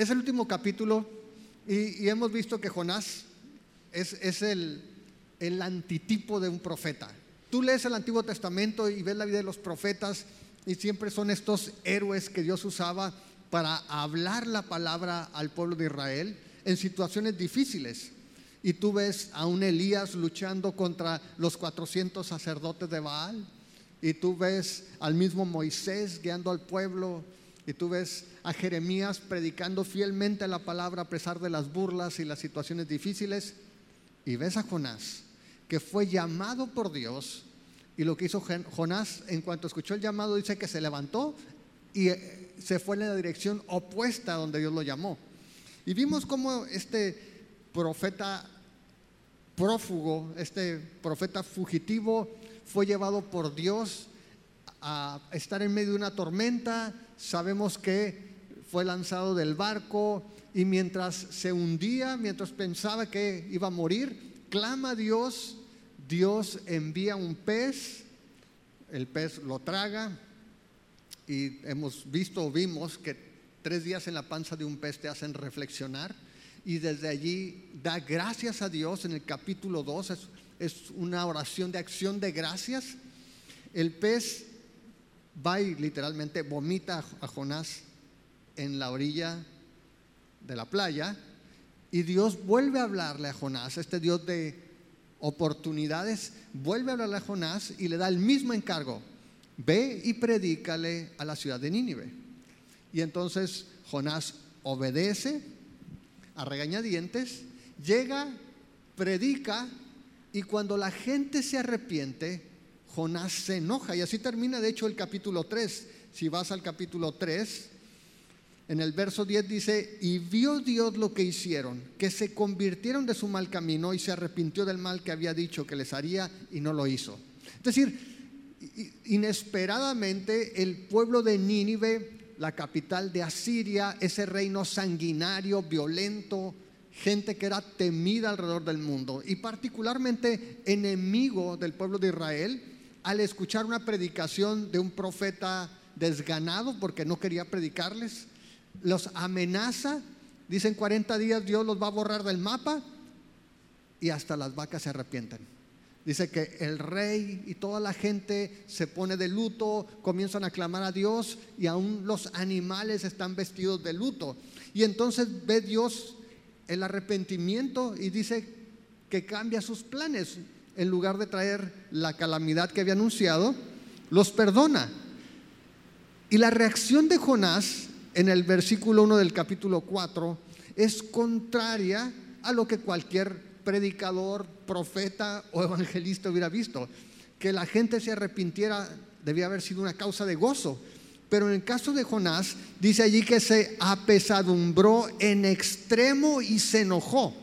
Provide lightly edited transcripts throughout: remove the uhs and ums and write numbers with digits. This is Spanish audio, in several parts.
Es el último capítulo y hemos visto que Jonás es el antitipo de un profeta. Tú lees el Antiguo Testamento y ves la vida de los profetas y siempre son estos héroes que Dios usaba para hablar la palabra al pueblo de Israel en situaciones difíciles. Y tú ves a un Elías luchando contra los 400 sacerdotes de Baal, y tú ves al mismo Moisés guiando al pueblo, y tú ves a Jeremías predicando fielmente la palabra a pesar de las burlas y las situaciones difíciles, y ves a Jonás, que fue llamado por Dios. Y lo que hizo Jonás, en cuanto escuchó el llamado, dice que se levantó y se fue en la dirección opuesta a donde Dios lo llamó. Y vimos cómo este profeta prófugo, este profeta fugitivo, fue llevado por Dios a estar en medio de una tormenta. Sabemos que fue lanzado del barco y mientras se hundía, mientras pensaba que iba a morir, clama a Dios. Dios envía un pez, el pez lo traga, y vimos que 3 días en la panza de un pez te hacen reflexionar, y desde allí da gracias a Dios. En el capítulo 2 es una oración de acción de gracias. El pez va y literalmente vomita a Jonás en la orilla de la playa, y Dios vuelve a hablarle a Jonás. Este Dios de oportunidades vuelve a hablarle a Jonás y le da el mismo encargo: ve y predícale a la ciudad de Nínive. Y entonces Jonás obedece a regañadientes, llega, predica, y cuando la gente se arrepiente, Jonás se enoja. Y así termina de hecho el capítulo 3. Si vas al capítulo 3, en el verso 10 dice: y vio Dios lo que hicieron, que se convirtieron de su mal camino, y se arrepintió del mal que había dicho que les haría, y no lo hizo. Es decir, inesperadamente el pueblo de Nínive, la capital de Asiria, ese reino sanguinario, violento, gente que era temida alrededor del mundo y particularmente enemigo del pueblo de Israel, al escuchar una predicación de un profeta desganado porque no quería predicarles, los amenaza. Dicen 40 días Dios los va a borrar del mapa, y hasta las vacas se arrepienten. Dice que el rey y toda la gente se pone de luto, comienzan a clamar a Dios, y aún los animales están vestidos de luto. Y entonces ve Dios el arrepentimiento y dice que cambia sus planes. En lugar de traer la calamidad que había anunciado, los perdona. Y la reacción de Jonás en el versículo 1 del capítulo 4 es contraria a lo que cualquier predicador, profeta o evangelista hubiera visto. Que la gente se arrepintiera debía haber sido una causa de gozo, pero en el caso de Jonás dice allí que se apesadumbró en extremo y se enojó.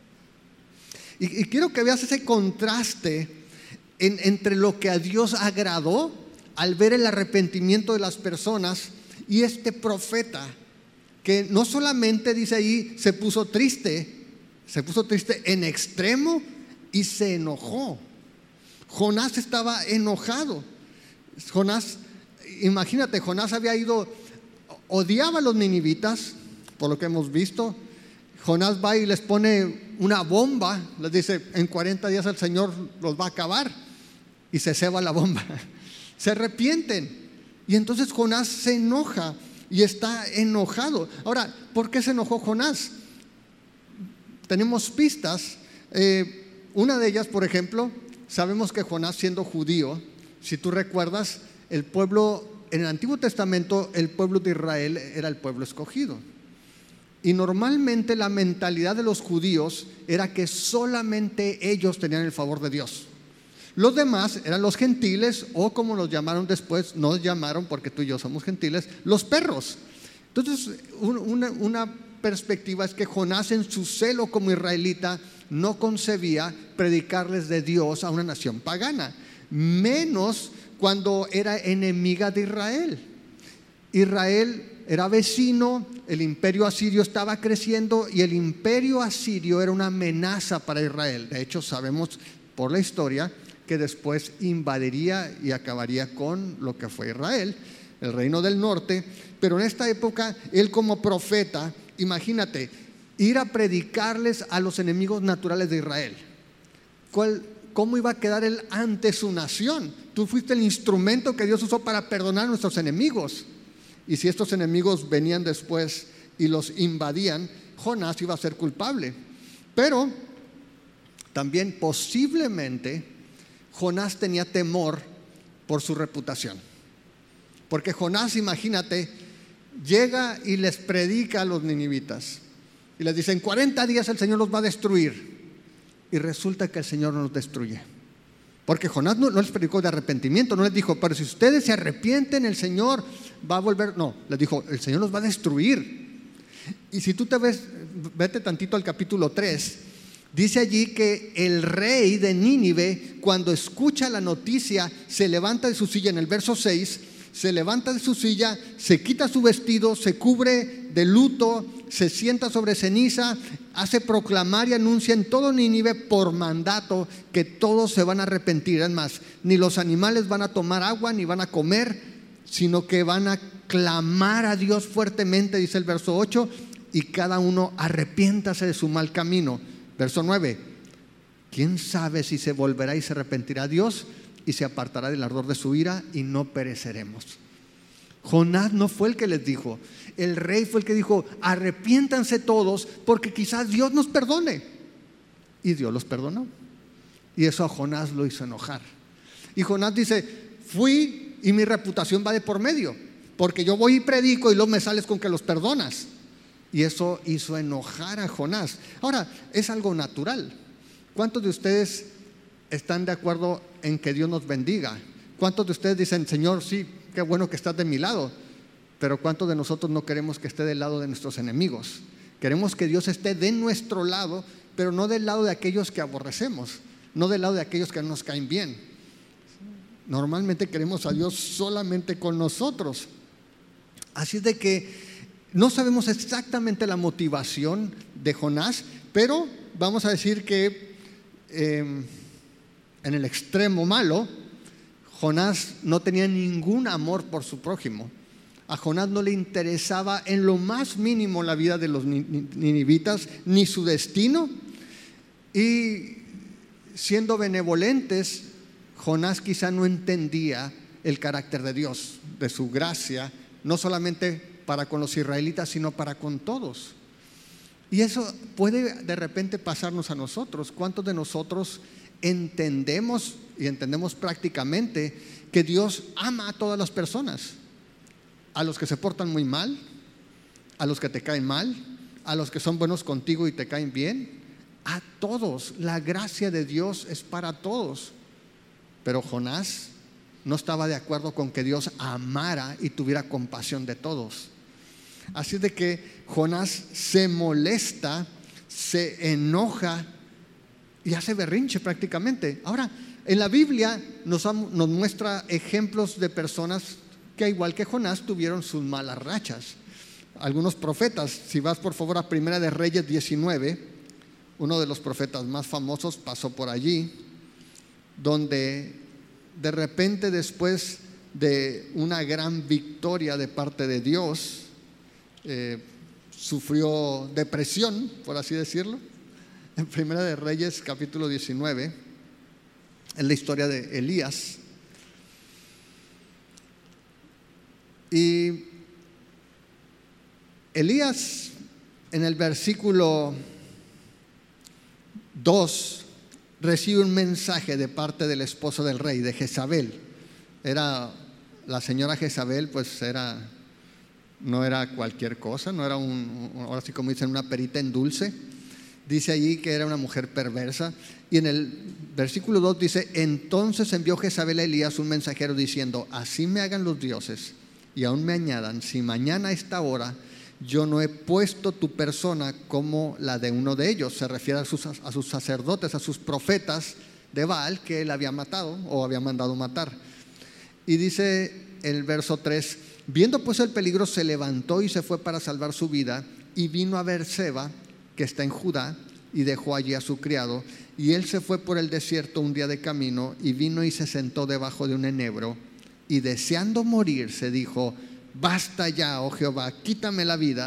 Y quiero que veas ese contraste entre lo que a Dios agradó al ver el arrepentimiento de las personas, y este profeta que no solamente dice ahí se puso triste en extremo y se enojó. Jonás estaba enojado. Jonás, imagínate, Jonás odiaba a los ninivitas, por lo que hemos visto. Jonás va y les pone una bomba, les dice: en 40 días el Señor los va a acabar, y se ceba la bomba. Se arrepienten, y entonces Jonás se enoja y está enojado. Ahora, ¿por qué se enojó Jonás? Tenemos pistas. Una de ellas, por ejemplo, sabemos que Jonás, siendo judío, si tú recuerdas, el pueblo en el Antiguo Testamento, el pueblo de Israel era el pueblo escogido, y normalmente la mentalidad de los judíos era que solamente ellos tenían el favor de Dios. Los demás eran los gentiles, o como los llamaron después, nos llamaron porque tú y yo somos gentiles, los perros. Entonces una perspectiva es que Jonás, en su celo como israelita, no concebía predicarles de Dios a una nación pagana, menos cuando era enemiga de Israel. Israel era vecino, el imperio asirio estaba creciendo, y el imperio asirio era una amenaza para Israel. De hecho, sabemos por la historia que después invadiría y acabaría con lo que fue Israel, el reino del norte. Pero en esta época, él como profeta imagínate, ir a predicarles a los enemigos naturales de Israel. ¿Cómo iba a quedar él ante su nación? Tú fuiste el instrumento que Dios usó para perdonar a nuestros enemigos. Y si estos enemigos venían después y los invadían, Jonás iba a ser culpable. Pero también posiblemente Jonás tenía temor por su reputación. Porque Jonás, imagínate, llega y les predica a los ninivitas. Y les dice, en 40 días el Señor los va a destruir. Y resulta que el Señor no los destruye. Porque Jonás no les predicó de arrepentimiento, no les dijo, pero si ustedes se arrepienten, el Señor va a volver. No, les dijo, el Señor los va a destruir. Y si tú vete tantito al capítulo 3, dice allí que el rey de Nínive, cuando escucha la noticia, se levanta de su silla. En el verso 6, se levanta de su silla, se quita su vestido, se cubre de luto, se sienta sobre ceniza, hace proclamar y anuncia en todo Nínive por mandato que todos se van a arrepentir. Es más, ni los animales van a tomar agua ni van a comer, sino que van a clamar a Dios fuertemente, dice el verso 8, y cada uno arrepiéntase de su mal camino. Verso 9, ¿quién sabe si se volverá y se arrepentirá a Dios y se apartará del ardor de su ira y no pereceremos? Jonás no fue el que les dijo, el rey fue el que dijo, arrepiéntanse todos porque quizás Dios nos perdone. Y Dios los perdonó. Y eso a Jonás lo hizo enojar. Y Jonás dice, fui y mi reputación va de por medio, porque yo voy y predico y luego me sales con que los perdonas. Y eso hizo enojar a Jonás. Ahora, es algo natural. ¿Cuántos de ustedes están de acuerdo en que Dios nos bendiga? ¿Cuántos de ustedes dicen, Señor, sí, qué bueno que estás de mi lado? Pero ¿cuántos de nosotros no queremos que esté del lado de nuestros enemigos? Queremos que Dios esté de nuestro lado, pero no del lado de aquellos que aborrecemos, no del lado de aquellos que no nos caen bien. Normalmente queremos a Dios solamente con nosotros. Así es de que no sabemos exactamente la motivación de Jonás, pero vamos a decir que en el extremo malo, Jonás no tenía ningún amor por su prójimo. A Jonás no le interesaba en lo más mínimo la vida de los ninivitas, ni su destino. Y siendo benevolentes, Jonás quizá no entendía el carácter de Dios, de su gracia, no solamente para con los israelitas, sino para con todos. Y eso puede de repente pasarnos a nosotros. ¿Cuántos de nosotros entendemos y entendemos prácticamente que Dios ama a todas las personas? A los que se portan muy mal, a los que te caen mal, a los que son buenos contigo y te caen bien, a todos. La gracia de Dios es para todos. Pero Jonás no estaba de acuerdo con que Dios amara y tuviera compasión de todos. Así de que Jonás se molesta, se enoja y hace berrinche prácticamente. Ahora, en la Biblia nos muestra ejemplos de personas que igual que Jonás tuvieron sus malas rachas. Algunos profetas, si vas por favor a Primera de Reyes 19, uno de los profetas más famosos pasó por allí, donde de repente después de una gran victoria de parte de Dios, sufrió depresión, por así decirlo. En Primera de Reyes capítulo 19 es la historia de Elías. Y Elías, en el versículo 2, recibe un mensaje de parte del esposo del rey, de Jezabel. Era la señora Jezabel, pues no era cualquier cosa, no era ahora sí como dicen, una perita en dulce. Dice allí que era una mujer perversa. Y en el versículo 2 dice, entonces envió Jezabel a Elías un mensajero diciendo, así me hagan los dioses y aún me añadan, si mañana a esta hora yo no he puesto tu persona como la de uno de ellos. Se refiere a sus sacerdotes, a sus profetas de Baal que él había matado o había mandado matar. Y dice el verso 3, viendo pues el peligro, se levantó y se fue para salvar su vida, y vino a Beerseba, que está en Judá, y dejó allí a su criado. Y él se fue por el desierto un día de camino, y vino y se sentó debajo de un enebro, y deseando morir se dijo, basta ya, oh Jehová, quítame la vida,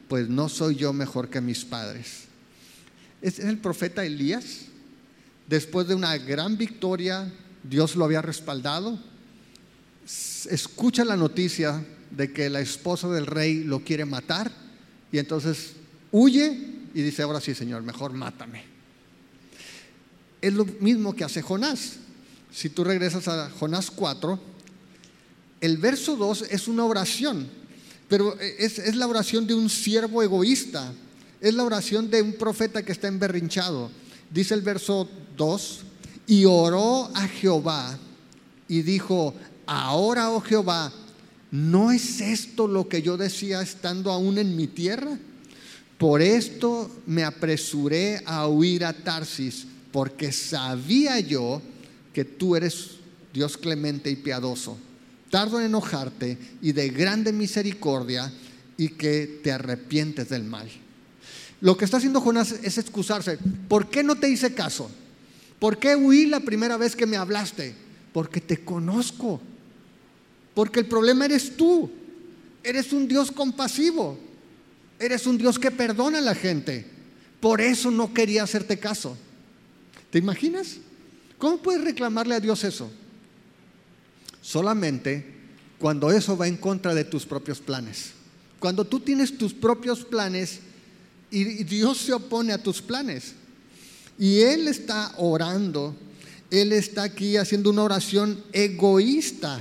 pues no soy yo mejor que mis padres. Es el profeta Elías. Después de una gran victoria, Dios lo había respaldado. Escucha la noticia de que la esposa del rey lo quiere matar y entonces huye y dice: ahora sí, Señor, mejor mátame. Es lo mismo que hace Jonás. Si tú regresas a Jonás 4, el verso 2 es una oración, pero es la oración de un siervo egoísta. Es la oración de un profeta que está emberrinchado. Dice el verso 2: y oró a Jehová y dijo: ahora, oh Jehová, ¿no es esto lo que yo decía estando aún en mi tierra? Por esto me apresuré a huir a Tarsis, porque sabía yo que tú eres Dios clemente y piadoso, tardo en enojarte y de grande misericordia, y que te arrepientes del mal. Lo que está haciendo Jonás es excusarse. ¿Por qué no te hice caso? ¿Por qué huí la primera vez que me hablaste? Porque te conozco. Porque el problema eres tú. Eres un Dios compasivo. Eres un Dios que perdona a la gente. Por eso no quería hacerte caso. ¿Te imaginas? ¿Cómo puedes reclamarle a Dios eso? Solamente cuando eso va en contra de tus propios planes. Cuando tú tienes tus propios planes y Dios se opone a tus planes. Y Él está orando, Él está aquí haciendo una oración egoísta.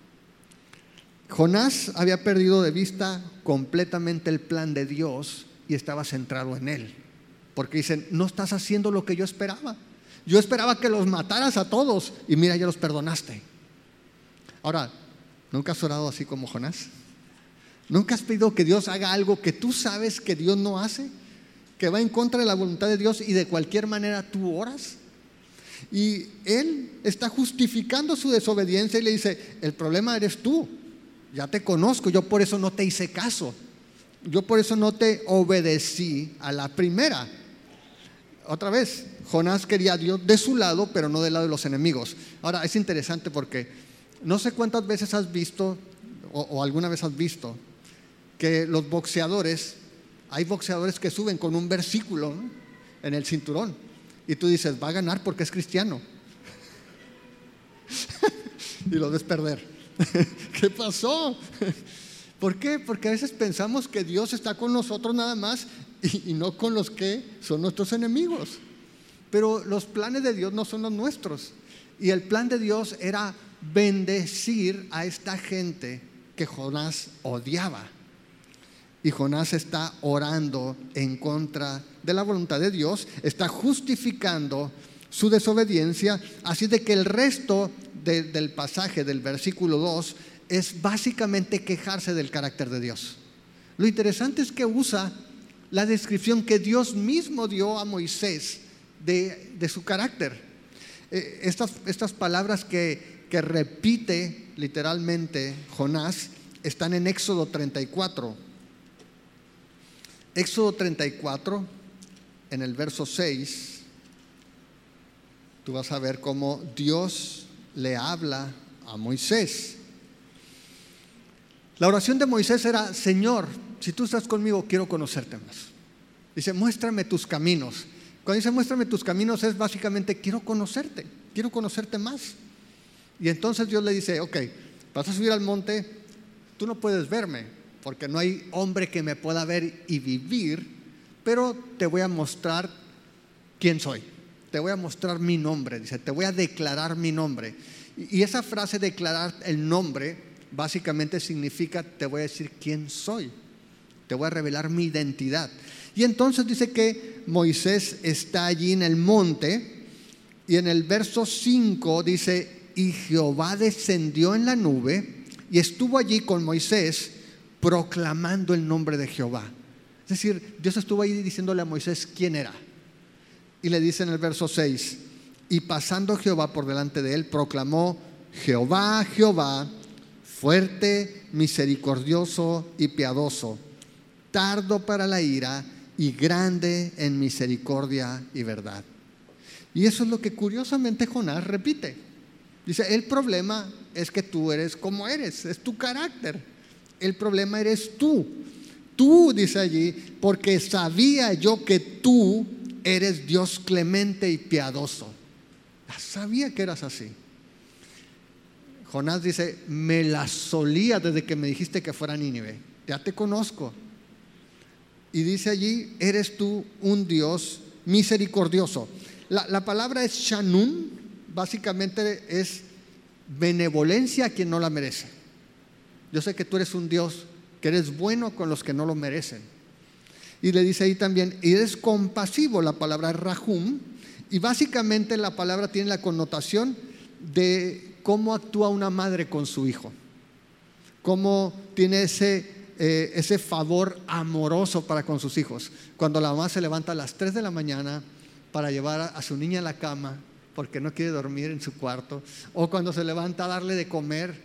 Jonás había perdido de vista completamente el plan de Dios y estaba centrado en él. Porque dicen: no estás haciendo lo que yo esperaba. Yo esperaba que los mataras a todos y mira, ya los perdonaste. Ahora, ¿nunca has orado así como Jonás? ¿Nunca has pedido que Dios haga algo que tú sabes que Dios no hace? Que va en contra de la voluntad de Dios y de cualquier manera tú oras. Y él está justificando su desobediencia y le dice: el problema eres tú. Ya te conozco, yo por eso no te hice caso. Yo por eso no te obedecí a la primera. Otra vez, Jonás quería a Dios de su lado, pero no del lado de los enemigos. Ahora, es interesante porque no sé cuántas veces has visto o alguna vez has visto que los boxeadores, hay boxeadores que suben con un versículo, ¿no?, en el cinturón, y tú dices: va a ganar porque es cristiano. Y lo ves perder. ¿Qué pasó? ¿Por qué? Porque a veces pensamos que Dios está con nosotros nada más y no con los que son nuestros enemigos. Pero los planes de Dios no son los nuestros. Y el plan de Dios era bendecir a esta gente que Jonás odiaba. Y Jonás está orando en contra de la voluntad de Dios, está justificando su desobediencia. Así de que el resto del pasaje del versículo 2 es básicamente quejarse del carácter de Dios. Lo interesante es que usa la descripción que Dios mismo dio a Moisés de su carácter. Estas palabras que repite literalmente Jonás están en Éxodo 34. Éxodo 34, en el verso 6, tú vas a ver cómo Dios le habla a Moisés. La oración de Moisés era: Señor, si tú estás conmigo, quiero conocerte más. Dice: muéstrame tus caminos. Cuando dice muéstrame tus caminos, es básicamente: quiero conocerte más. Y entonces Dios le dice: ok, vas a subir al monte, tú no puedes verme, porque no hay hombre que me pueda ver y vivir, pero te voy a mostrar quién soy. Te voy a mostrar mi nombre, dice, te voy a declarar mi nombre. Y esa frase, declarar el nombre, básicamente significa: te voy a decir quién soy, te voy a revelar mi identidad. Y entonces dice que Moisés está allí en el monte, y en el verso 5 dice: y Jehová descendió en la nube y estuvo allí con Moisés proclamando el nombre de Jehová. Es decir, Dios estuvo ahí diciéndole a Moisés quién era. Y le dice en el verso 6: y pasando Jehová por delante de él, proclamó: Jehová, Jehová, fuerte, misericordioso y piadoso, tardo para la ira y grande en misericordia y verdad. Y eso es lo que curiosamente Jonás repite. Dice: el problema es que tú eres como eres, es tu carácter. El problema eres tú. Tú, dice allí, porque sabía yo que tú eres Dios clemente y piadoso. Ya sabía que eras así. Jonás dice, me la solía desde que me dijiste que fuera a Nínive. Ya te conozco. Y dice allí, eres tú un Dios misericordioso. La palabra es shanun, básicamente es benevolencia a quien no la merece. Yo sé que tú eres un Dios que eres bueno con los que no lo merecen. Y le dice ahí también, y eres compasivo, la palabra es rahum, y básicamente la palabra tiene la connotación de cómo actúa una madre con su hijo, cómo tiene ese favor amoroso para con sus hijos. Cuando la mamá se levanta a las 3 de la mañana para llevar a su niña a la cama porque no quiere dormir en su cuarto, o cuando se levanta a darle de comer,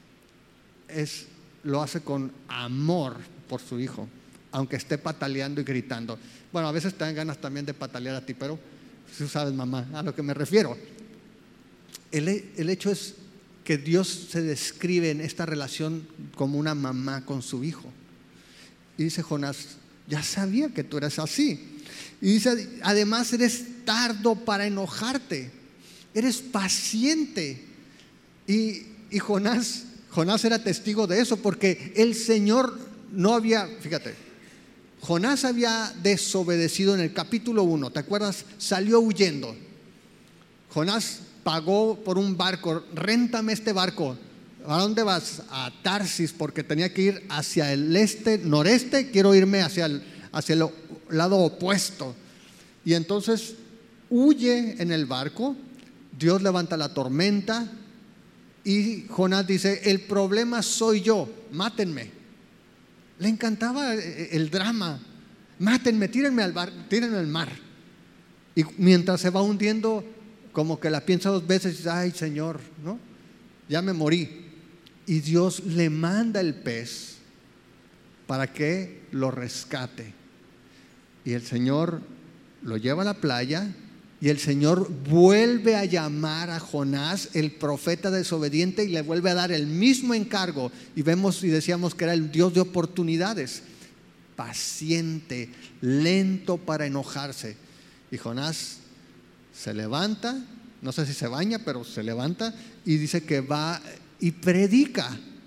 lo hace con amor por su hijo, aunque esté pataleando y gritando. Bueno, a veces te dan ganas también de patalear a ti, pero tú sabes, mamá, a lo que me refiero. El hecho es que Dios se describe en esta relación como una mamá con su hijo. Y dice Jonás, ya sabía que tú eras así. Y dice, además eres tardo para enojarte, eres paciente. Y Jonás era testigo de eso, porque el Señor no había, fíjate, Jonás había desobedecido en el capítulo 1, ¿te acuerdas? Salió huyendo. Jonás pagó por un barco, réntame este barco. ¿A dónde vas? A Tarsis, porque tenía que ir hacia el noreste, quiero irme hacia el lado opuesto. Y entonces huye en el barco, Dios levanta la tormenta y Jonás dice, el problema soy yo, mátenme. Le encantaba el drama, mátenme, tírenme al mar. Y mientras se va hundiendo, como que la piensa 2 veces y dice, ay Señor, ¿no? Ya me morí. Y Dios le manda el pez para que lo rescate. Y el Señor lo lleva a la playa y el Señor vuelve a llamar a Jonás, el profeta desobediente, y le vuelve a dar el mismo encargo. Y vemos y decíamos que era el Dios de oportunidades, paciente, lento para enojarse. Y Jonás se levanta, no sé si se baña, pero se levanta y dice que va y predica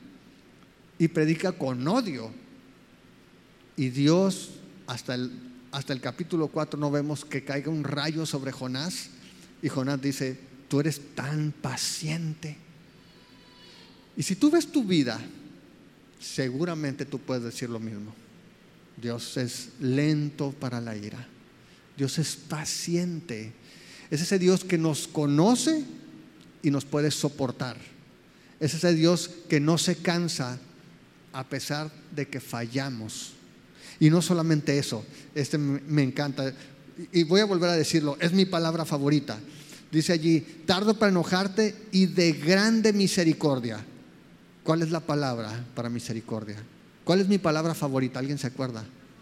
con odio. Y Dios, hasta el capítulo 4 no vemos que caiga un rayo sobre Jonás, y Jonás dice, tú eres tan paciente. Y si tú ves tu vida, seguramente tú puedes decir lo mismo. Dios es lento para la ira, Dios es paciente. Es ese Dios que nos conoce y nos puede soportar. Es ese Dios que no se cansa a pesar de que fallamos. Y no solamente eso, me encanta, y voy a volver a decirlo, es mi palabra favorita. Dice allí, tardo para enojarte y de grande misericordia. ¿Cuál es la palabra para misericordia? ¿Cuál es mi palabra favorita? ¿Alguien se acuerda?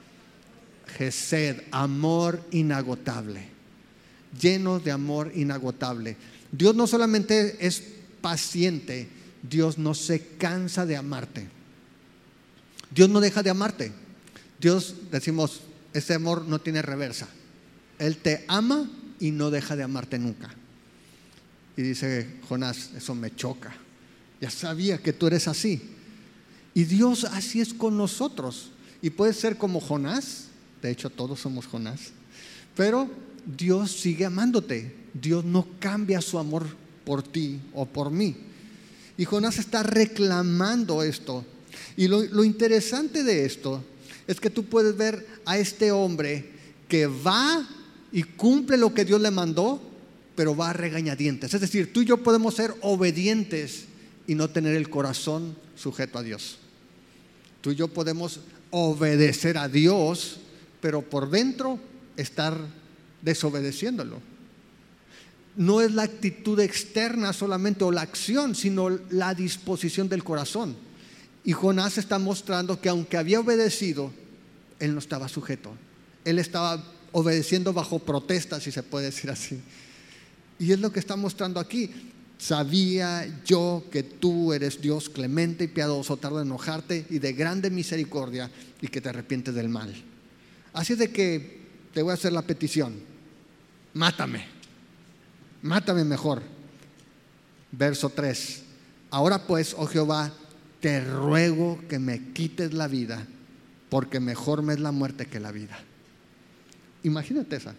Gesed, amor inagotable, lleno de amor inagotable. Dios no solamente es paciente, Dios no se cansa de amarte. Dios no deja de amarte. Dios, decimos, ese amor no tiene reversa. Él te ama y no deja de amarte nunca. Y dice Jonás, eso me choca. Ya sabía que tú eres así. Y Dios así es con nosotros. Y puedes ser como Jonás. De hecho, todos somos Jonás. Pero Dios sigue amándote. Dios no cambia su amor por ti o por mí. Y Jonás está reclamando esto. Y lo interesante de esto es que tú puedes ver a este hombre que va y cumple lo que Dios le mandó, pero va a regañadientes. Es decir, tú y yo podemos ser obedientes y no tener el corazón sujeto a Dios. Tú y yo podemos obedecer a Dios, pero por dentro estar desobedeciéndolo. No es la actitud externa solamente o la acción, sino la disposición del corazón. Y Jonás está mostrando que aunque había obedecido, él no estaba sujeto. Él estaba obedeciendo bajo protesta, si se puede decir así. Y es lo que está mostrando aquí. sabía yo que tú eres Dios clemente y piadoso, tardo en enojarte y de grande misericordia, y que te arrepientes del mal. Así de que te voy a hacer la petición: mátame mejor. Verso 3: ahora pues, oh Jehová, te ruego que me quites la vida, porque mejor me es la muerte que la vida. Imagínate esa.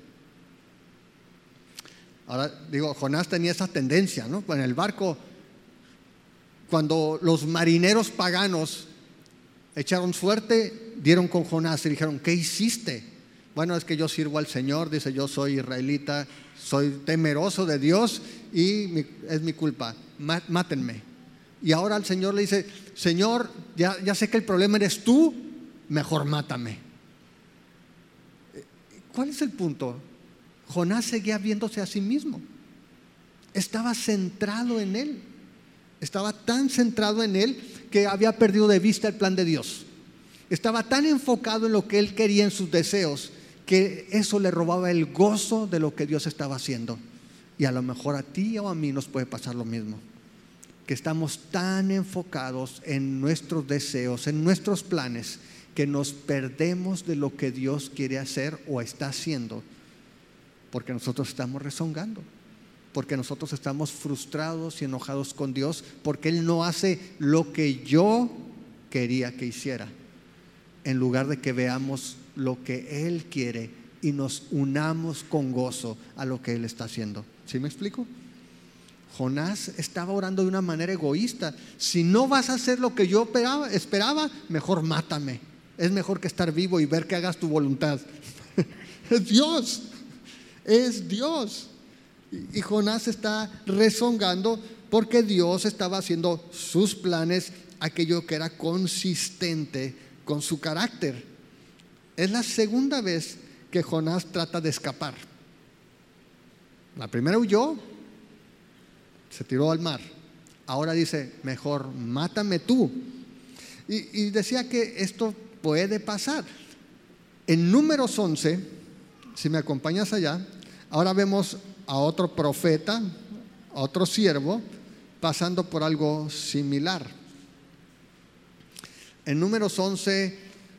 Ahora digo, Jonás tenía esa tendencia, ¿no? En el barco, cuando los marineros paganos echaron suerte, dieron con Jonás y dijeron: ¿qué hiciste? Bueno, es que yo sirvo al Señor, dice, yo soy israelita, soy temeroso de Dios y es mi culpa, mátenme. Y ahora el Señor le dice: Señor, ya sé que el problema eres tú, mejor mátame. ¿Cuál es el punto? Jonás seguía viéndose a sí mismo. Estaba centrado en él. Estaba tan centrado en él que había perdido de vista el plan de Dios. Estaba tan enfocado en lo que él quería, en sus deseos, que eso le robaba el gozo de lo que Dios estaba haciendo. Y a lo mejor a ti o a mí nos puede pasar lo mismo, que estamos tan enfocados en nuestros deseos, en nuestros planes, que nos perdemos de lo que Dios quiere hacer o está haciendo, porque nosotros estamos rezongando, porque nosotros estamos frustrados y enojados con Dios, porque Él no hace lo que yo quería que hiciera, en lugar de que veamos lo que Él quiere y nos unamos con gozo a lo que Él está haciendo. ¿Sí me explico? Jonás estaba orando de una manera egoísta. Si no vas a hacer lo que yo esperaba, mejor mátame. Es mejor que estar vivo y ver que hagas tu voluntad. Es Dios. Es Dios. Y Jonás está rezongando porque Dios estaba haciendo sus planes, aquello que era consistente con su carácter. Es la segunda vez que Jonás trata de escapar. La primera huyó, se tiró al mar. Ahora dice: mejor mátame tú. Y decía que esto puede pasar. En Números 11, si me acompañas allá, ahora vemos a otro profeta, a otro siervo, pasando por algo similar. En Números 11,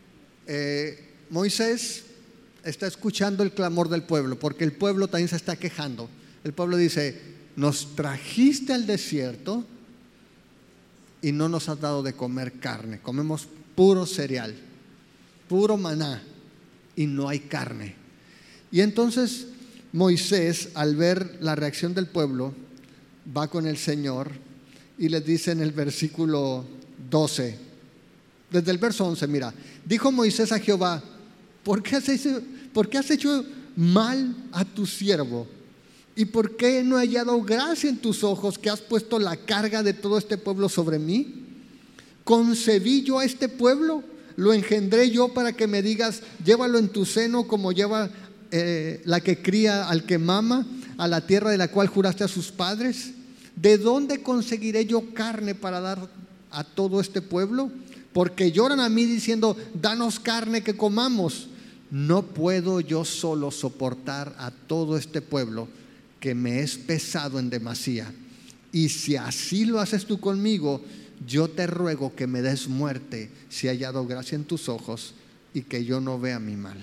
Moisés está escuchando el clamor del pueblo, porque el pueblo también se está quejando. El pueblo dice: nos trajiste al desierto y no nos has dado de comer carne. Comemos puro cereal, puro maná, y no hay carne. Y entonces Moisés, al ver la reacción del pueblo, va con el Señor y les dice en el versículo 12, desde el verso 11, mira: dijo Moisés a Jehová: ¿por qué has hecho mal a tu siervo? ¿Y por qué no he hallado gracia en tus ojos, que has puesto la carga de todo este pueblo sobre mí? ¿Concebí yo a este pueblo? ¿Lo engendré yo para que me digas: llévalo en tu seno como lleva la que cría al que mama, a la tierra de la cual juraste a sus padres? ¿De dónde conseguiré yo carne para dar a todo este pueblo? Porque lloran a mí diciendo: danos carne que comamos. No puedo yo solo soportar a todo este pueblo, que me es pesado en demasía. Y si así lo haces tú conmigo, yo te ruego que me des muerte, si he hallado gracia en tus ojos, y que yo no vea mi mal.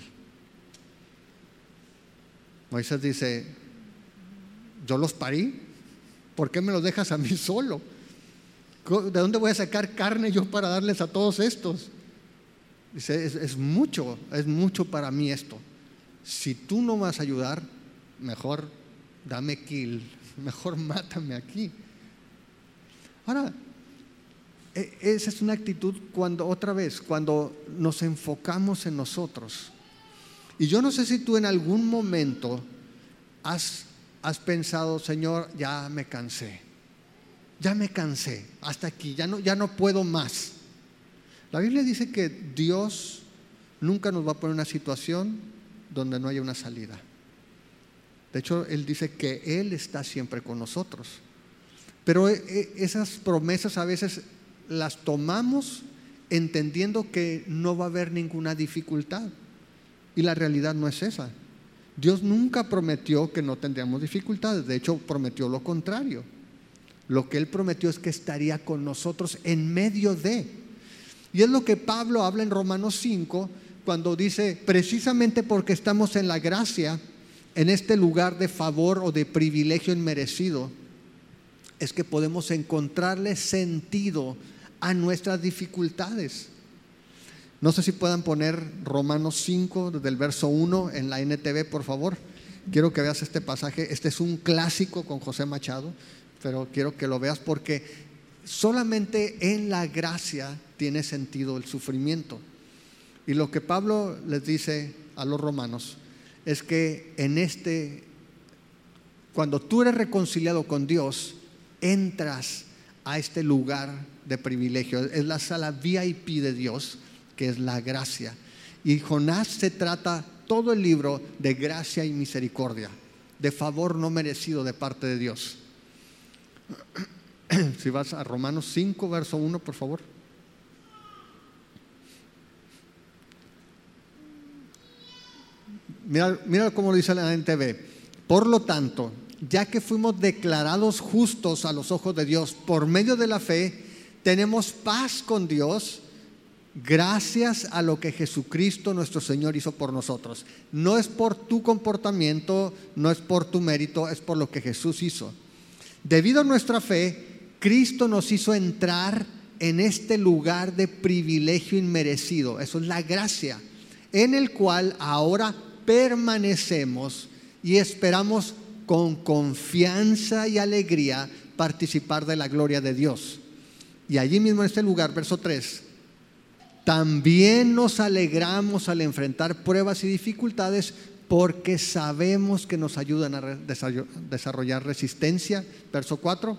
Moisés dice: yo los parí, ¿por qué me los dejas a mí solo? ¿De dónde voy a sacar carne yo para darles a todos estos? Dice: es mucho para mí esto. Si tú no vas a ayudar, mejor dame kill, mejor mátame aquí. Ahora, esa es una actitud cuando nos enfocamos en nosotros. Y yo no sé si tú en algún momento has pensado: Señor, ya me cansé, hasta aquí, ya no puedo más. La Biblia dice que Dios nunca nos va a poner en una situación donde no haya una salida. De hecho, Él dice que Él está siempre con nosotros. Pero esas promesas a veces las tomamos entendiendo que no va a haber ninguna dificultad. Y la realidad no es esa. Dios nunca prometió que no tendríamos dificultades. De hecho, prometió lo contrario. Lo que Él prometió es que estaría con nosotros en medio de. Y es lo que Pablo habla en Romanos 5, cuando dice, precisamente porque estamos en la gracia, en este lugar de favor o de privilegio inmerecido, es que podemos encontrarle sentido a nuestras dificultades. No sé si puedan poner Romanos 5 desde el verso 1 en la NTV, por favor. Quiero que veas este pasaje. Este es un clásico con José Machado, pero quiero que lo veas porque solamente en la gracia tiene sentido el sufrimiento. Y lo que Pablo les dice a los romanos es que cuando tú eres reconciliado con Dios, entras a este lugar de privilegio. Es la sala VIP de Dios, que es la gracia. Y Jonás se trata todo el libro de gracia y misericordia, de favor no merecido de parte de Dios. Si vas a Romanos 5, verso 1, por favor. Mira cómo lo dice la NTV. Por lo tanto, ya que fuimos declarados justos a los ojos de Dios por medio de la fe, tenemos paz con Dios gracias a lo que Jesucristo nuestro Señor hizo por nosotros. No es por tu comportamiento, no es por tu mérito, es por lo que Jesús hizo. Debido a nuestra fe, Cristo nos hizo entrar en este lugar de privilegio inmerecido. Eso es la gracia, en el cual ahora permanecemos y esperamos con confianza y alegría participar de la gloria de Dios. Y allí mismo en este lugar, verso 3, también nos alegramos al enfrentar pruebas y dificultades porque sabemos que nos ayudan a desarrollar resistencia. Verso 4,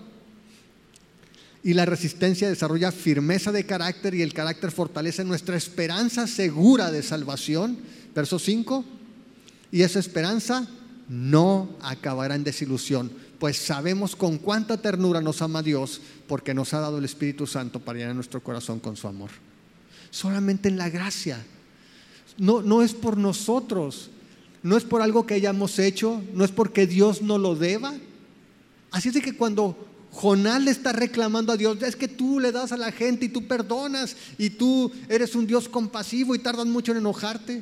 y la resistencia desarrolla firmeza de carácter y el carácter fortalece nuestra esperanza segura de salvación. Verso 5, y esa esperanza no acabará en desilusión, pues sabemos con cuánta ternura nos ama Dios, porque nos ha dado el Espíritu Santo para llenar nuestro corazón con su amor. Solamente en la gracia. No es por nosotros, no es por algo que hayamos hecho, no es porque Dios no lo deba. Así es de que cuando Jonás le está reclamando a Dios, es que tú le das a la gente y tú perdonas y tú eres un Dios compasivo y tardas mucho en enojarte,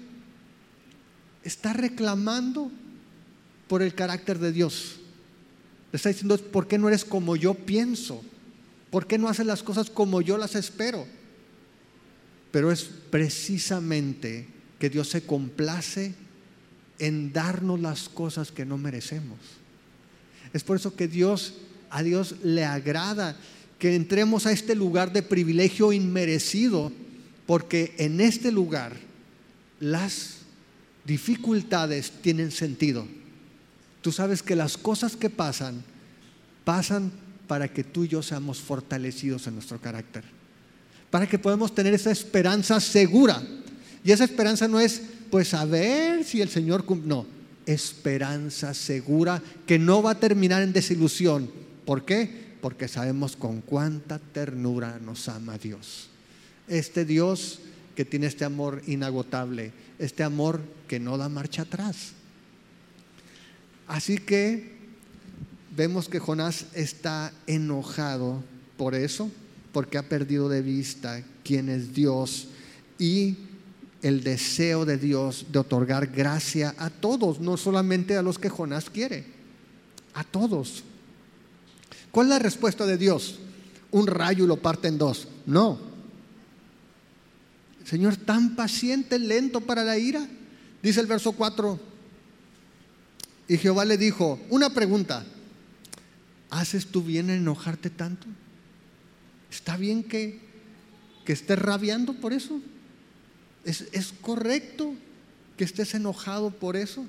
está reclamando por el carácter de Dios. Le está diciendo, ¿por qué no eres como yo pienso? ¿Por qué no haces las cosas como yo las espero? Pero es precisamente que Dios se complace en darnos las cosas que no merecemos. Es por eso que a Dios le agrada que entremos a este lugar de privilegio inmerecido, porque en este lugar las dificultades tienen sentido. Tú sabes que las cosas que pasan para que tú y yo seamos fortalecidos en nuestro carácter, para que podamos tener esa esperanza segura. Y esa esperanza no es, pues a ver si el Señor cumple. No, esperanza segura que no va a terminar en desilusión. ¿Por qué? Porque sabemos con cuánta ternura nos ama Dios. Este Dios que tiene este amor inagotable, este amor que no da marcha atrás. Así que vemos que Jonás está enojado por eso, porque ha perdido de vista quién es Dios y el deseo de Dios de otorgar gracia a todos, no solamente a los que Jonás quiere, a todos. ¿Cuál es la respuesta de Dios? Un rayo y lo parte en dos. No. Señor, tan paciente, lento para la ira. Dice el verso 4, y Jehová le dijo, una pregunta, ¿haces tú bien en enojarte tanto? ¿Está bien que estés rabiando por eso? ¿Es correcto que estés enojado por eso?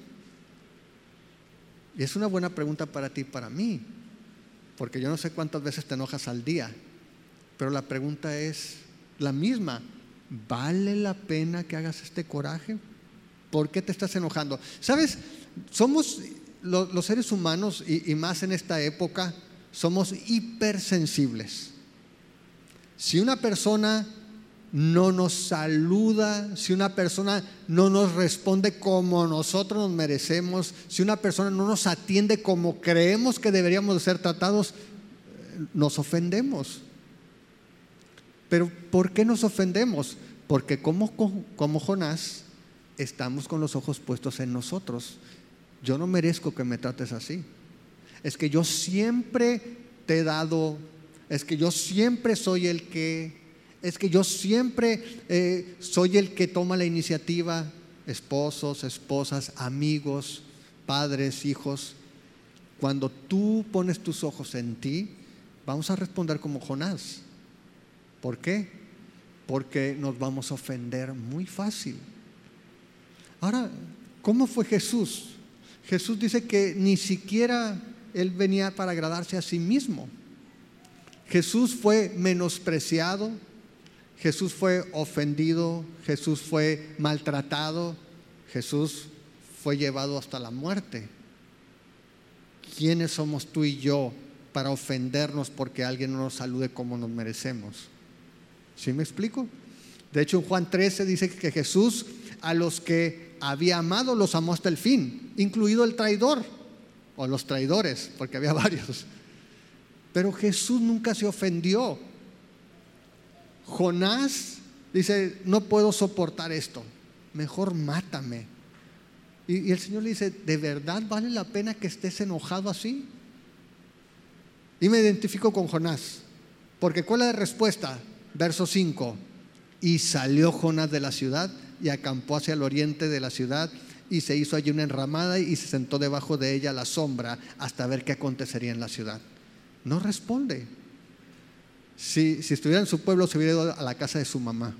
Y es una buena pregunta para ti y para mí, porque yo no sé cuántas veces te enojas al día, pero la pregunta es la misma. ¿Vale la pena que hagas este coraje? ¿Por qué te estás enojando? ¿Sabes? Somos los seres humanos, y más en esta época, somos hipersensibles. Si una persona no nos saluda, si una persona no nos responde como nosotros nos merecemos, si una persona no nos atiende como creemos que deberíamos de ser tratados, nos ofendemos. Pero ¿por qué nos ofendemos? Porque como Jonás, estamos con los ojos puestos en nosotros. Yo no merezco que me trates así. Es que yo siempre te he dado, es que yo siempre soy el que, es que yo siempre soy el que toma la iniciativa. Esposos, esposas, amigos, padres, hijos. Cuando tú pones tus ojos en ti, vamos a responder como Jonás. ¿Por qué? Porque nos vamos a ofender muy fácil. Ahora, ¿cómo fue Jesús? Jesús dice que ni siquiera Él venía para agradarse a sí mismo. Jesús fue menospreciado, Jesús fue ofendido, Jesús fue maltratado, Jesús fue llevado hasta la muerte. ¿Quiénes somos tú y yo para ofendernos porque alguien no nos salude como nos merecemos? ¿Sí me explico? De hecho, en Juan 13 dice que Jesús a los que había amado los amó hasta el fin, incluido el traidor o los traidores, porque había varios. Pero Jesús nunca se ofendió. Jonás dice: no puedo soportar esto, mejor mátame. Y el Señor le dice: ¿de verdad vale la pena que estés enojado así? Y me identifico con Jonás, porque ¿cuál es la respuesta? Verso 5: y salió Jonás de la ciudad y acampó hacia el oriente de la ciudad, y se hizo allí una enramada y se sentó debajo de ella a la sombra hasta ver qué acontecería en la ciudad. No responde. Si estuviera en su pueblo, se hubiera ido a la casa de su mamá.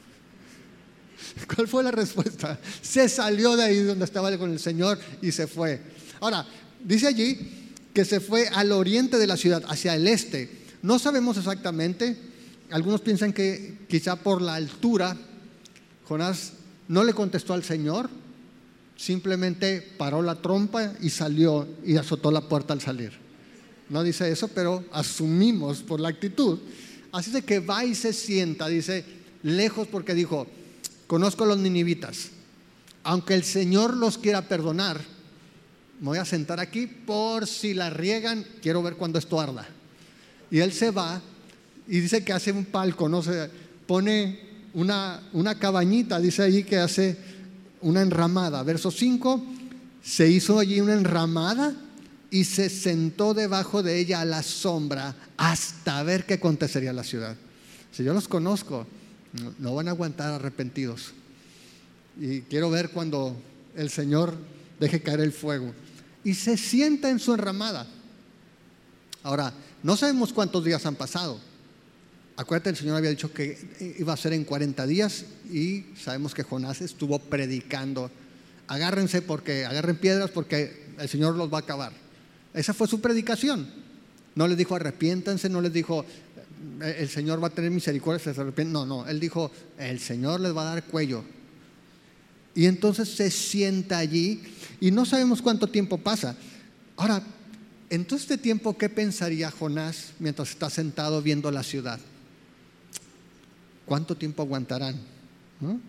¿Cuál fue la respuesta? Se salió de ahí donde estaba con el Señor y se fue. Ahora, dice allí que se fue al oriente de la ciudad, hacia el este. No sabemos exactamente. Algunos piensan que quizá por la altura, Jonás no le contestó al Señor, simplemente paró la trompa y salió y azotó la puerta al salir. No dice eso, pero asumimos por la actitud. Así de que va y se sienta, dice, lejos, porque dijo: conozco a los ninivitas, aunque el Señor los quiera perdonar, me voy a sentar aquí por si la riegan, quiero ver cuando esto arda. Y él se va y dice que hace un palco, ¿no? Se pone una cabañita, dice allí que hace una enramada. Verso 5: se hizo allí una enramada y se sentó debajo de ella a la sombra hasta ver qué acontecería en la ciudad. Si yo los conozco, no van a aguantar arrepentidos. Y quiero ver cuando el Señor deje caer el fuego. Y se sienta en su enramada. Ahora, no sabemos cuántos días han pasado. Acuérdate, el Señor había dicho que iba a ser en 40 días y sabemos que Jonás estuvo predicando: agarren piedras porque el Señor los va a acabar. Esa fue su predicación. No les dijo arrepiéntanse, no les dijo el Señor va a tener misericordia, se arrepienten. No, él dijo: el Señor les va a dar cuello. Y entonces se sienta allí y no sabemos cuánto tiempo pasa. Ahora, en todo este tiempo, ¿qué pensaría Jonás mientras está sentado viendo la ciudad? ¿Cuánto tiempo aguantarán? ¿No?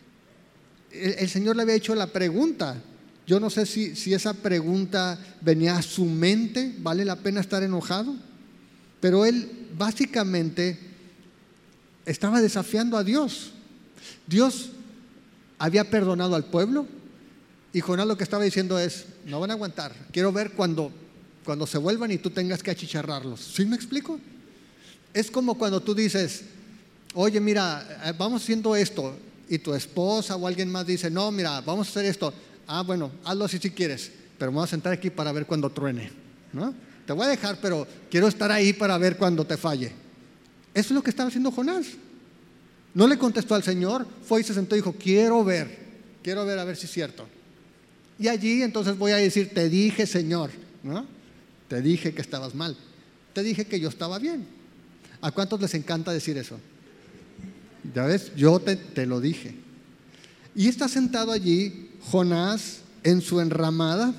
El Señor le había hecho la pregunta. Yo no sé si esa pregunta venía a su mente: ¿vale la pena estar enojado? Pero él básicamente estaba desafiando a Dios. Dios había perdonado al pueblo y Jonás lo que estaba diciendo es: no van a aguantar, quiero ver cuando se vuelvan y tú tengas que achicharrarlos. ¿Sí me explico? Es como cuando tú dices: oye, mira, vamos haciendo esto, y tu esposa o alguien más dice: no, mira, vamos a hacer esto. Ah, bueno, hazlo así si quieres, pero me voy a sentar aquí para ver cuando truene, ¿no? Te voy a dejar, pero quiero estar ahí para ver cuando te falle. Eso es lo que estaba haciendo Jonás. No le contestó al Señor, fue y se sentó y dijo: quiero ver a ver si es cierto. Y allí entonces voy a decir: te dije, Señor, ¿no? Te dije que estabas mal, te dije que yo estaba bien. ¿A cuántos les encanta decir eso? Ya ves, yo te lo dije. Y está sentado allí Jonás en su enramada,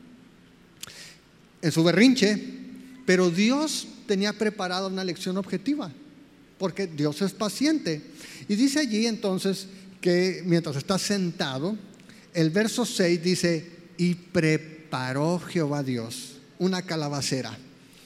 en su berrinche, pero Dios tenía preparada una lección objetiva, porque Dios es paciente. Y dice allí entonces que mientras está sentado, el verso 6 dice: y preparó Jehová Dios una calabacera,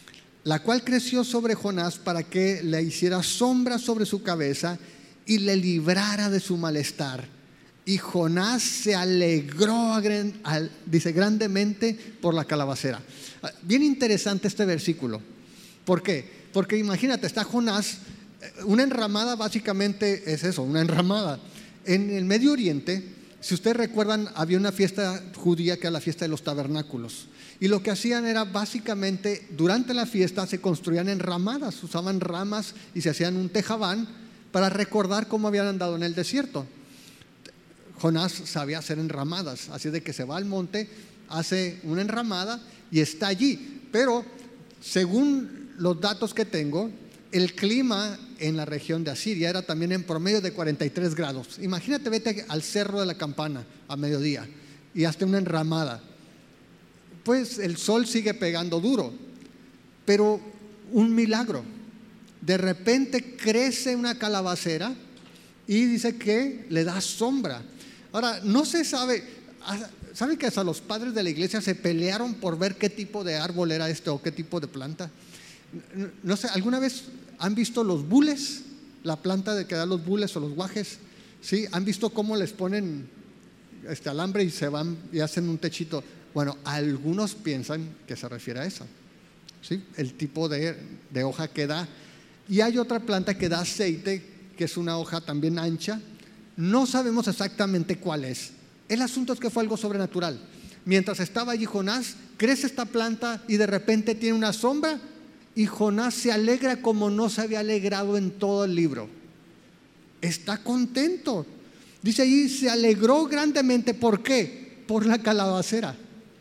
la cual creció sobre Jonás para que le hiciera sombra sobre su cabeza y le librara de su malestar. Y Jonás se alegró, dice, grandemente por la calabacera. Bien interesante este versículo. ¿Por qué? Porque imagínate, está Jonás, una enramada básicamente es eso, una enramada. En el Medio Oriente, si ustedes recuerdan, había una fiesta judía que era la fiesta de los tabernáculos. Y lo que hacían era básicamente, durante la fiesta se construían enramadas, usaban ramas y se hacían un tejabán para recordar cómo habían andado en el desierto. Jonás sabía hacer enramadas, así de que se va al monte, hace una enramada y está allí. Pero según los datos que tengo, el clima en la región de Asiria era también en promedio de 43 grados. Imagínate, vete al Cerro de la Campana a mediodía y hazte una enramada. Pues el sol sigue pegando duro, pero un milagro. De repente crece una calabacera y dice que le da sombra. Ahora, no se sabe, ¿saben que hasta los padres de la iglesia se pelearon por ver qué tipo de árbol era este o qué tipo de planta? No sé, ¿alguna vez han visto los bules? La planta de que da los bules o los guajes, ¿sí? ¿Han visto cómo les ponen alambre y se van y hacen un techito? Bueno, algunos piensan que se refiere a eso, ¿sí? El tipo de hoja que da. Y hay otra planta que da aceite, que es una hoja también ancha. No sabemos exactamente cuál es. El asunto es que fue algo sobrenatural. Mientras estaba allí Jonás, crece esta planta y de repente tiene una sombra y Jonás se alegra como no se había alegrado en todo el libro. Está contento. Dice allí, se alegró grandemente. ¿Por qué? Por la calabacera.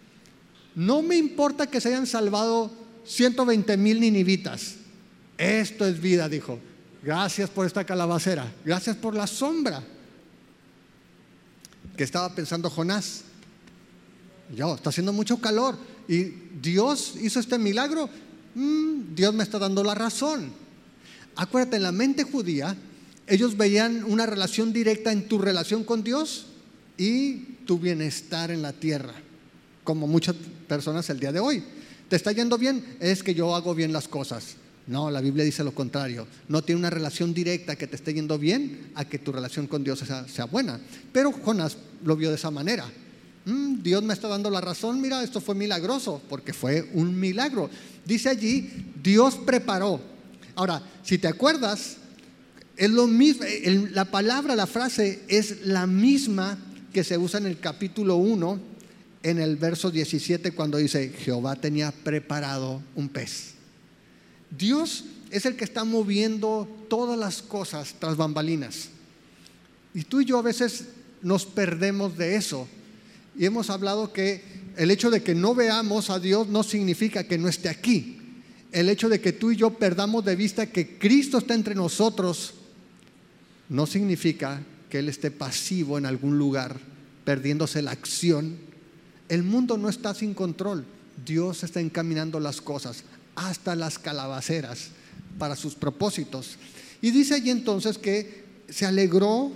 No me importa que se hayan salvado 120,000 ninivitas. Esto es vida, dijo. Gracias por esta calabacera. Gracias por la sombra. ¿Qué estaba pensando Jonás? Está haciendo mucho calor y Dios hizo este milagro. Dios me está dando la razón. Acuérdate, en la mente judía, ellos veían una relación directa en tu relación con Dios y tu bienestar en la tierra, como muchas personas el día de hoy. ¿Te está yendo bien? Es que yo hago bien las cosas. No, la Biblia dice lo contrario. No tiene una relación directa que te esté yendo bien a que tu relación con Dios sea buena. Pero Jonás lo vio de esa manera. Dios me está dando la razón. Mira, esto fue milagroso, porque fue un milagro. Dice allí, Dios preparó. Ahora, si te acuerdas, es lo mismo. La palabra, la frase es la misma que se usa en el capítulo 1, en el verso 17, cuando dice, Jehová tenía preparado un pez. Dios es el que está moviendo todas las cosas tras bambalinas. Y tú y yo a veces nos perdemos de eso. Y hemos hablado que el hecho de que no veamos a Dios no significa que no esté aquí. El hecho de que tú y yo perdamos de vista que Cristo está entre nosotros no significa que Él esté pasivo en algún lugar, perdiéndose la acción. El mundo no está sin control. Dios está encaminando las cosas, hasta las calabaceras, para sus propósitos. Y dice allí entonces que se alegró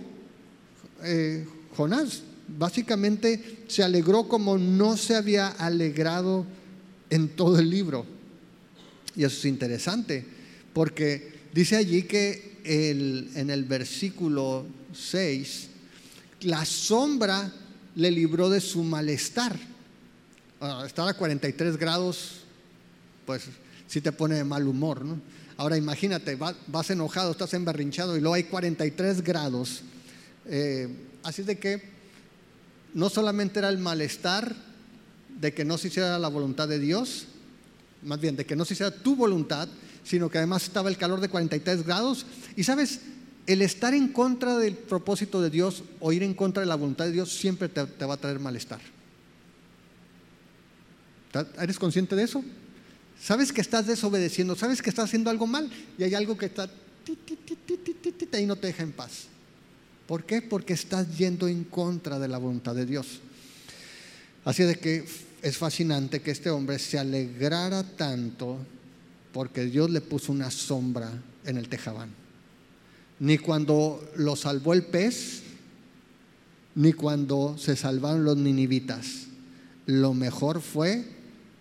Jonás. Básicamente se alegró como no se había alegrado en todo el libro. Y eso es interesante, porque dice allí que en el versículo 6, la sombra le libró de su malestar. Estar a 43 grados, pues sí te pone de mal humor, ¿no? Ahora imagínate, vas enojado, estás emberrinchado y luego hay 43 grados. Así de que no solamente era el malestar de que no se hiciera la voluntad de Dios, más bien de que no se hiciera tu voluntad, sino que además estaba el calor de 43 grados. Y sabes, el estar en contra del propósito de Dios o ir en contra de la voluntad de Dios siempre te va a traer malestar. ¿Eres consciente de eso? Sabes que estás desobedeciendo, sabes que estás haciendo algo mal y hay algo que está y no te deja en paz. ¿Por qué? Porque estás yendo en contra de la voluntad de Dios. Así de que es fascinante que este hombre se alegrara tanto porque Dios le puso una sombra en el tejabán. Ni cuando lo salvó el pez, ni cuando se salvaron los ninivitas. Lo mejor fue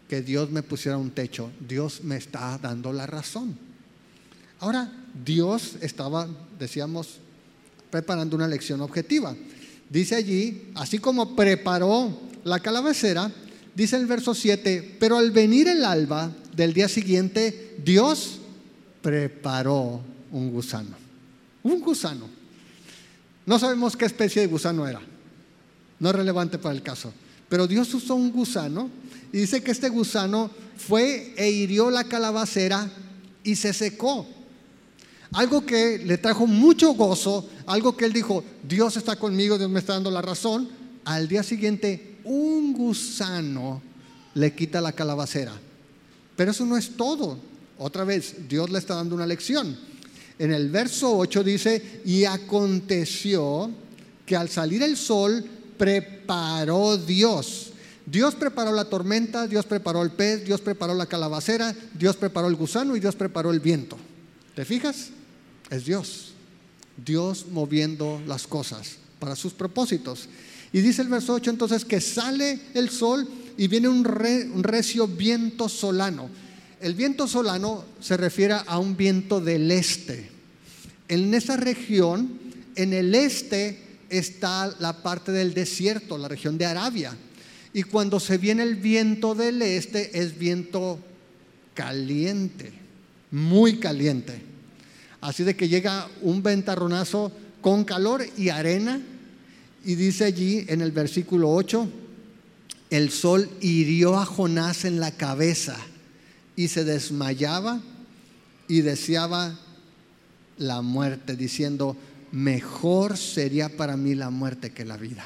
que Dios me pusiera un techo. Dios me está dando la razón. Ahora, Dios estaba, decíamos, preparando una lección objetiva. Dice allí, así como preparó la calabacera, dice el verso 7, pero al venir el alba del día siguiente, Dios preparó un gusano. Un gusano. No sabemos qué especie de gusano era. No es relevante para el caso. Pero Dios usó un gusano y dice que este gusano fue e hirió la calabacera y se secó. Algo que le trajo mucho gozo, algo que él dijo, Dios está conmigo, Dios me está dando la razón. Al día siguiente, un gusano le quita la calabacera. Pero eso no es todo. Otra vez, Dios le está dando una lección. En el verso 8 dice, y aconteció que al salir el sol, preparó Dios. Dios preparó la tormenta, Dios preparó el pez, Dios preparó la calabacera, Dios preparó el gusano y Dios preparó el viento. ¿Te fijas? Es Dios. Dios moviendo las cosas para sus propósitos. Y dice el verso 8 entonces que sale el sol y viene un recio viento solano. El viento solano se refiere a un viento del este. En esa región, en el este, está la parte del desierto, la región de Arabia. Y cuando se viene el viento del este, es viento caliente, muy caliente. Así de que llega un ventarronazo con calor y arena. Y dice allí en el versículo 8, el sol hirió a Jonás en la cabeza y se desmayaba y deseaba la muerte, diciendo, mejor sería para mí la muerte que la vida.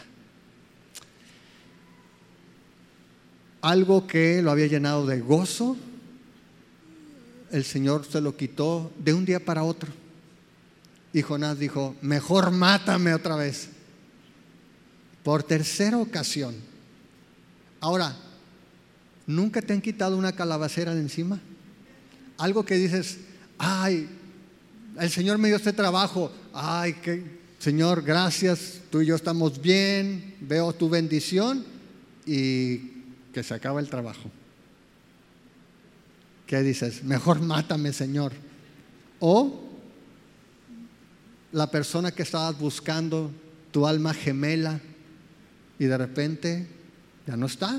Algo que lo había llenado de gozo, el Señor se lo quitó de un día para otro. Y Jonás dijo, mejor mátame otra vez. Por tercera ocasión. Ahora, ¿nunca te han quitado una calabacera de encima? Algo que dices, ay, el Señor me dio este trabajo. Ay, Señor, gracias, tú y yo estamos bien, veo tu bendición y que se acaba el trabajo. ¿Qué dices? Mejor mátame, Señor. O la persona que estabas buscando, tu alma gemela, y de repente ya no está.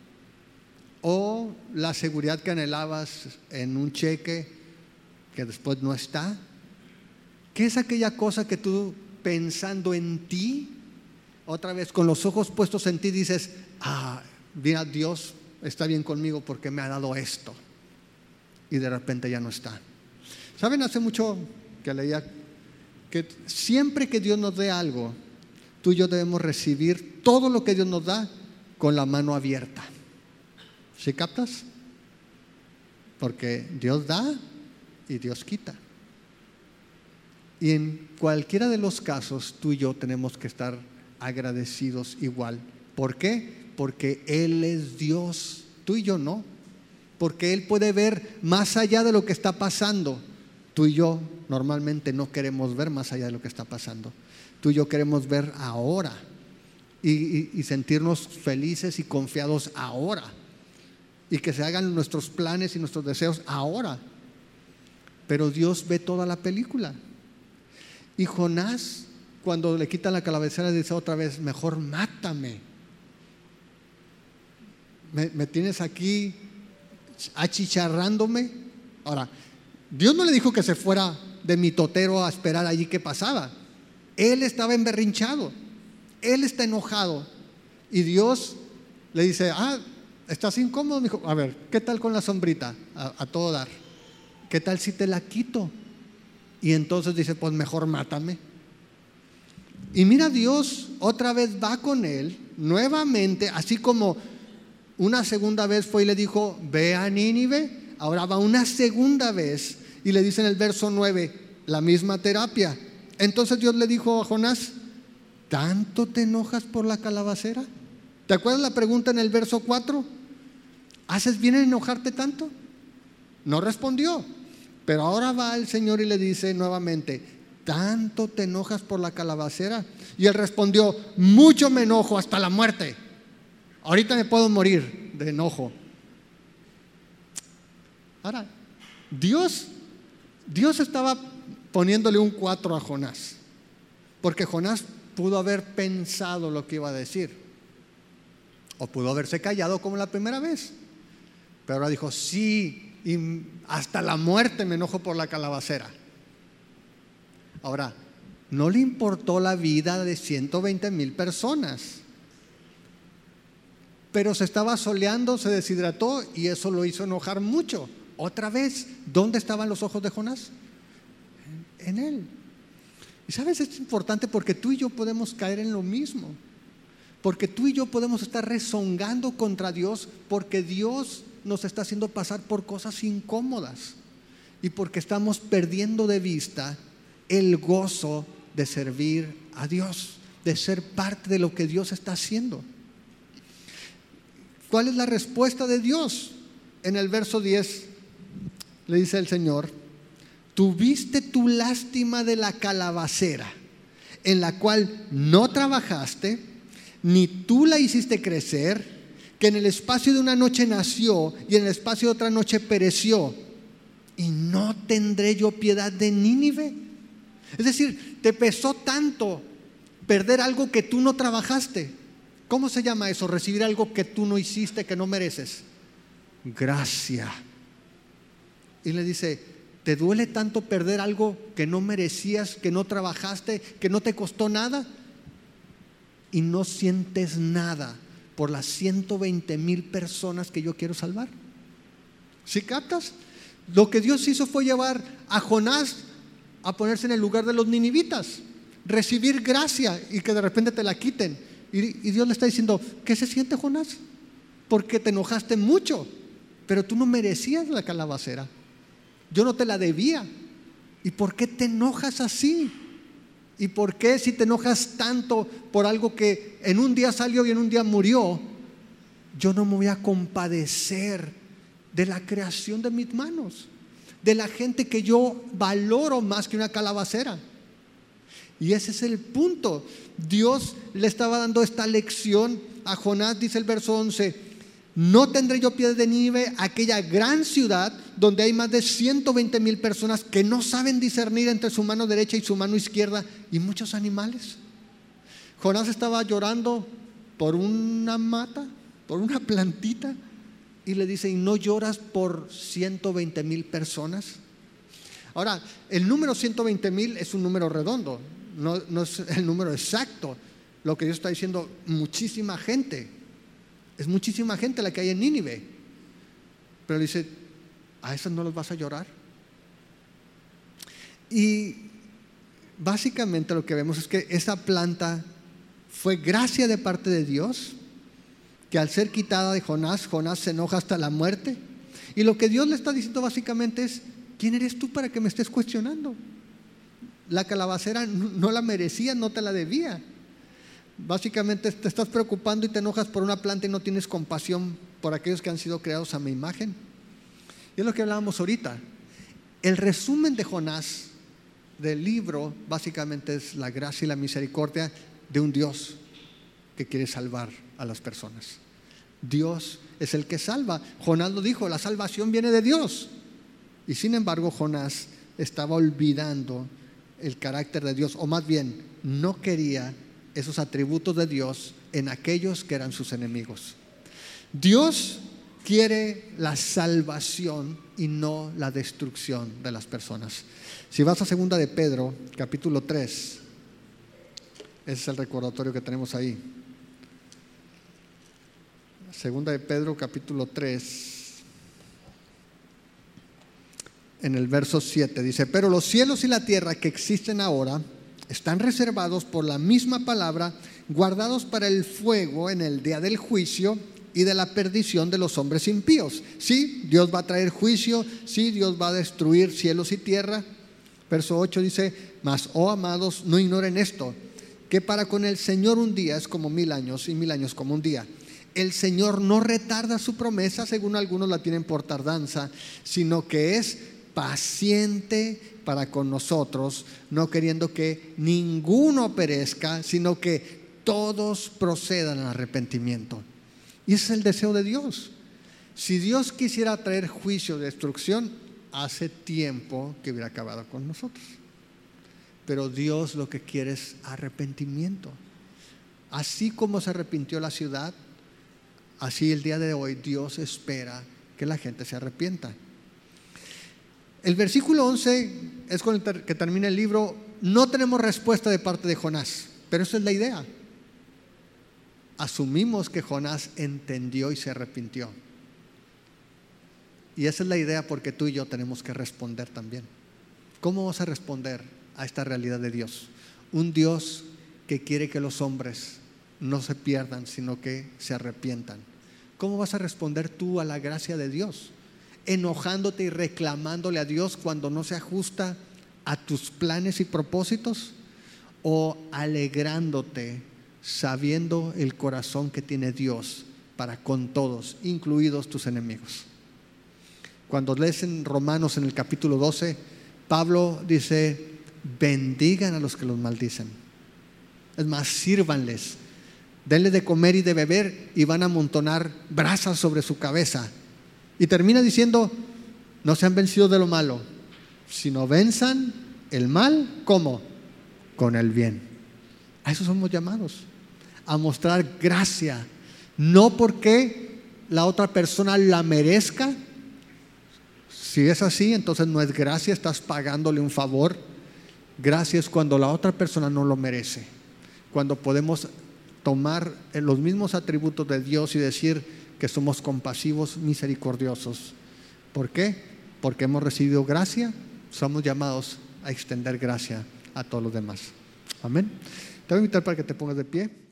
O la seguridad que anhelabas en un cheque que después no está. ¿Qué es aquella cosa que tú, pensando en ti, otra vez con los ojos puestos en ti, dices, mira, Dios está bien conmigo porque me ha dado esto? Y de repente ya no está. ¿Saben? Hace mucho que leía que siempre que Dios nos dé algo, tú y yo debemos recibir todo lo que Dios nos da con la mano abierta. ¿Sí captas? Porque Dios da y Dios quita. Y en cualquiera de los casos, tú y yo tenemos que estar agradecidos igual. ¿Por qué? Porque Él es Dios, tú y yo no. Porque Él puede ver más allá de lo que está pasando. Tú y yo normalmente no queremos ver más allá de lo que está pasando. Tú y yo queremos ver ahora y sentirnos felices y confiados ahora. Y que se hagan nuestros planes y nuestros deseos ahora. Pero Dios ve toda la película. Y Jonás, cuando le quitan la calabacera, dice otra vez, mejor mátame. Me tienes aquí achicharrándome. Ahora, Dios no le dijo que se fuera de mitotero a esperar allí qué pasaba. Él estaba emberrinchado, él está enojado. Y Dios le dice, ¿estás incómodo? Me dijo, a ver, ¿qué tal con la sombrita? A todo dar. ¿Qué tal si te la quito? Y entonces dice, pues mejor mátame. Y mira, Dios otra vez va con él nuevamente, así como una segunda vez fue y le dijo, ve a Nínive. Ahora va una segunda vez y le dice en el verso 9, la misma terapia. Entonces Dios le dijo a Jonás, ¿tanto te enojas por la calabacera? ¿Te acuerdas la pregunta en el verso 4? ¿Haces bien en enojarte tanto? No respondió. Pero ahora va el Señor y le dice nuevamente, ¿tanto te enojas por la calabacera? Y él respondió, mucho me enojo hasta la muerte. Ahorita me puedo morir de enojo. Ahora, Dios estaba poniéndole un 4 a Jonás, porque Jonás pudo haber pensado lo que iba a decir, o pudo haberse callado como la primera vez, pero ahora dijo: sí, y hasta la muerte me enojo por la calabacera. Ahora, no le importó la vida de 120,000 personas, pero se estaba soleando, se deshidrató y eso lo hizo enojar mucho. Otra vez, ¿dónde estaban los ojos de Jonás? En él. Y sabes, es importante porque tú y yo podemos caer en lo mismo, porque tú y yo podemos estar rezongando contra Dios, porque Dios nos está haciendo pasar por cosas incómodas y porque estamos perdiendo de vista el gozo de servir a Dios, de ser parte de lo que Dios está haciendo. ¿Cuál es la respuesta de Dios? En el verso 10 le dice el Señor: tuviste tu lástima de la calabacera, en la cual no trabajaste, ni tú la hiciste crecer, que en el espacio de una noche nació y en el espacio de otra noche pereció. ¿Y no tendré yo piedad de Nínive? Es decir, te pesó tanto perder algo que tú no trabajaste. ¿Cómo se llama eso? Recibir algo que tú no hiciste, que no mereces. Gracia. Y le dice: ¿te duele tanto perder algo que no merecías, que no trabajaste, que no te costó nada? Y no sientes nada por las 120,000 personas que yo quiero salvar. ¿Sí captas? Lo que Dios hizo fue llevar a Jonás a ponerse en el lugar de los ninivitas, recibir gracia y que de repente te la quiten. Y Dios le está diciendo: ¿qué se siente, Jonás? Porque te enojaste mucho, pero tú no merecías la calabacera, yo no te la debía. ¿Y por qué te enojas así? ¿Y por qué, si te enojas tanto por algo que en un día salió y en un día murió, yo no me voy a compadecer de la creación de mis manos, de la gente que yo valoro más que una calabacera? Y ese es el punto. Dios le estaba dando esta lección a Jonás. Dice el verso 11: no tendré yo piedad de Nínive, aquella gran ciudad donde hay más de 120,000 personas que no saben discernir entre su mano derecha y su mano izquierda, y muchos animales. Jonás estaba llorando por una mata, por una plantita, y le dice: ¿y no lloras por 120,000 personas? Ahora, el número 120,000 es un número redondo, no es el número exacto. Lo que Dios está diciendo: muchísima gente, es muchísima gente la que hay en Nínive. Pero dice: ¿a esas no los vas a llorar? Y básicamente lo que vemos es que esa planta fue gracia de parte de Dios, que al ser quitada de Jonás, Jonás se enoja hasta la muerte. Y lo que Dios le está diciendo básicamente es: ¿quién eres tú para que me estés cuestionando? La calabacera no la merecía, no te la debía. Básicamente te estás preocupando y te enojas por una planta y no tienes compasión por aquellos que han sido creados a mi imagen. Y es lo que hablábamos ahorita. El resumen de Jonás, del libro, básicamente es la gracia y la misericordia de un Dios que quiere salvar a las personas. Dios es el que salva. Jonás lo dijo: la salvación viene de Dios. Y sin embargo, Jonás estaba olvidando el carácter de Dios, o más bien no quería esos atributos de Dios en aquellos que eran sus enemigos. Dios quiere la salvación y no la destrucción de las personas. Si vas a 2 de Pedro, capítulo 3, ese es el recordatorio que tenemos ahí. 2 de Pedro, capítulo 3, en el verso 7 dice: pero los cielos y la tierra que existen ahora están reservados por la misma palabra, guardados para el fuego en el día del juicio y de la perdición de los hombres impíos. Sí, Dios va a traer juicio, sí, Dios va a destruir cielos y tierra. Verso 8 dice: mas, oh amados, no ignoren esto, que para con el Señor un día es como 1000 años y 1000 años como un día. El Señor no retarda su promesa, según algunos la tienen por tardanza, sino que es paciente para con nosotros, no queriendo que ninguno perezca, sino que todos procedan al arrepentimiento. Y ese es el deseo de Dios, Si Dios quisiera traer juicio de destrucción, hace tiempo que hubiera acabado con nosotros. Pero Dios lo que quiere es arrepentimiento. Así como se arrepintió la ciudad, así el día de hoy Dios espera que la gente se arrepienta. El versículo 11 es con el que termina el libro. No tenemos respuesta de parte de Jonás, pero esa es la idea. Asumimos que Jonás entendió y se arrepintió. Y esa es la idea, porque tú y yo tenemos que responder también. ¿Cómo vamos a responder a esta realidad de Dios? Un Dios que quiere que los hombres no se pierdan, sino que se arrepientan. ¿Cómo vas a responder tú a la gracia de Dios? ¿Enojándote y reclamándole a Dios cuando no se ajusta a tus planes y propósitos? ¿O alegrándote sabiendo el corazón que tiene Dios para con todos, incluidos tus enemigos? Cuando lees en Romanos en el capítulo 12, Pablo dice: bendigan a los que los maldicen. Es más, sírvanles, denle de comer y de beber, y van a amontonar brasas sobre su cabeza. Y termina diciendo: no sean vencidos de lo malo, sino venzan el mal. ¿Cómo? Con el bien. A eso somos llamados, a mostrar gracia, no porque la otra persona la merezca. Si es así, entonces no es gracia, estás pagándole un favor. Gracia es cuando la otra persona no lo merece, cuando podemos tomar los mismos atributos de Dios y decir que somos compasivos, misericordiosos. ¿Por qué? Porque hemos recibido gracia. Somos llamados a extender gracia a todos los demás. Amén. Te voy a invitar para que te pongas de pie.